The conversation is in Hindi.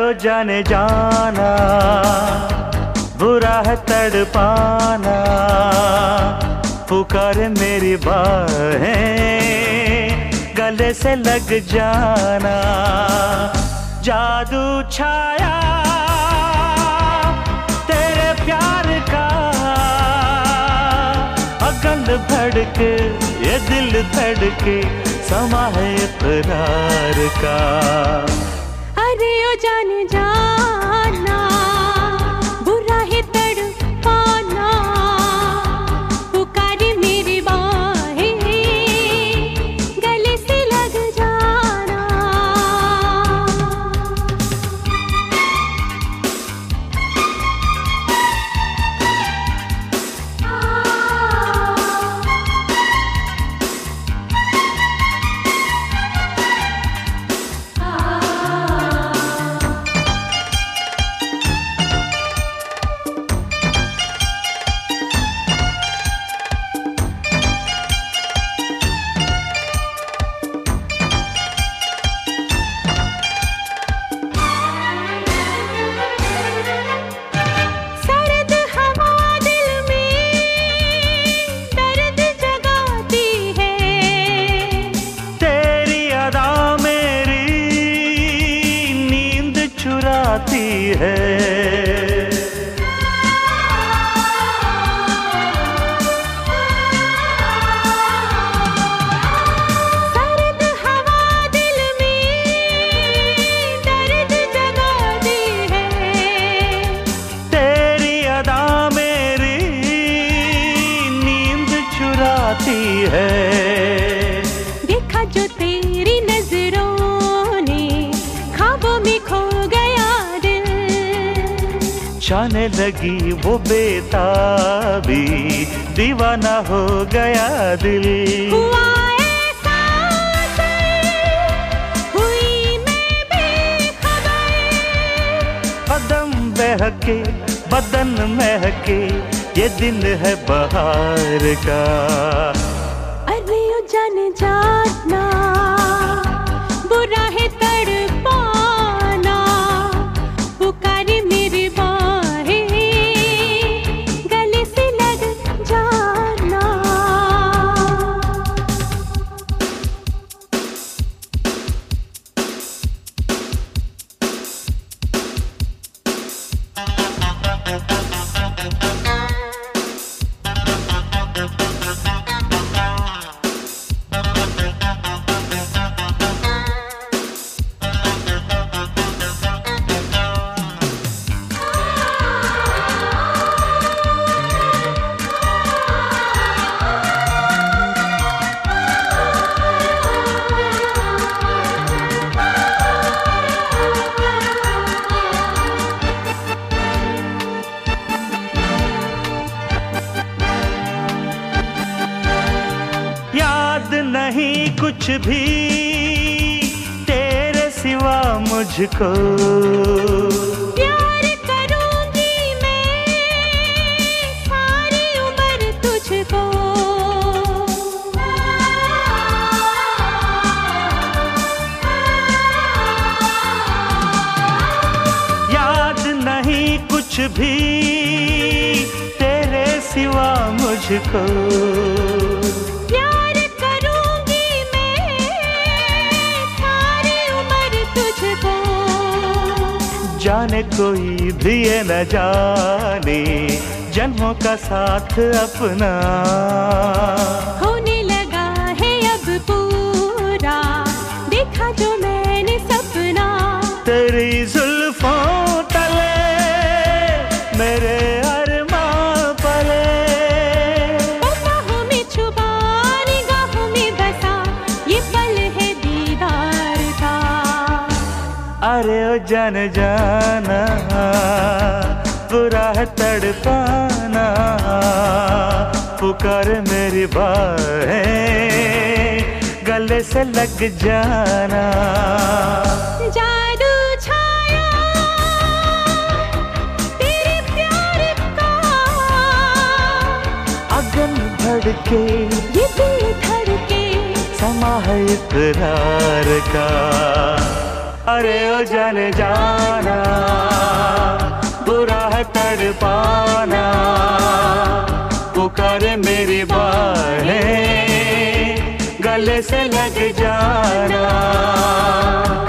जाने जाना, बुरा है तड़पाना, पुकारे मेरी बाहें, गले से लग जाना। जादू छाया तेरे प्यार का, अगन भड़के ये दिल धड़के, समा है इकरार का। अरे ओ जाने जाना, बुरा है तड़पाना, पुकारी मेरी बाहें, गले से लग जाना। है सर्द हवा दिल में दर्द जगाती है, तेरी अदा मेरी नींद चुराती है। देखा जो तेरी नजरों ने, ख्वाबों में खो जाने लगी वो बेताबी, दीवाना हो गया दिल। हुआ ऐसा हुई मैं बेखबर, कदम बहके बदन महके, ये दिन है बहार का। अरे ओ जाने जाना, बुरा है तड़पाना, पुकारी मेरी नहीं कुछ भी तेरे सिवा मुझको, प्यार करूंगी मैं सारी उम्र तुझको। याद नहीं कुछ भी तेरे सिवा मुझको, जाने कोई भी ये न जाने, जन्मों का साथ अपना होने लगा है अब पूरा, देखा जो मैंने सपना। तेरी जुल्फों तले मेरे अरमां पले, बाहों में छुपा निगाहों में बसा, ये पल है दीदार का। अरे ओ जान जाना, बुरा है तड़पाना, पुकार मेरी बाहें, गले से लग जाना। जादू छाया तेरे प्यार का, अगन भड़के ये दिल धड़के, समा है इकरार का। अरे ओ जाने जाना, बुरा है तड़पाना, पुकारे मेरी बाहें, गले से लग जाना।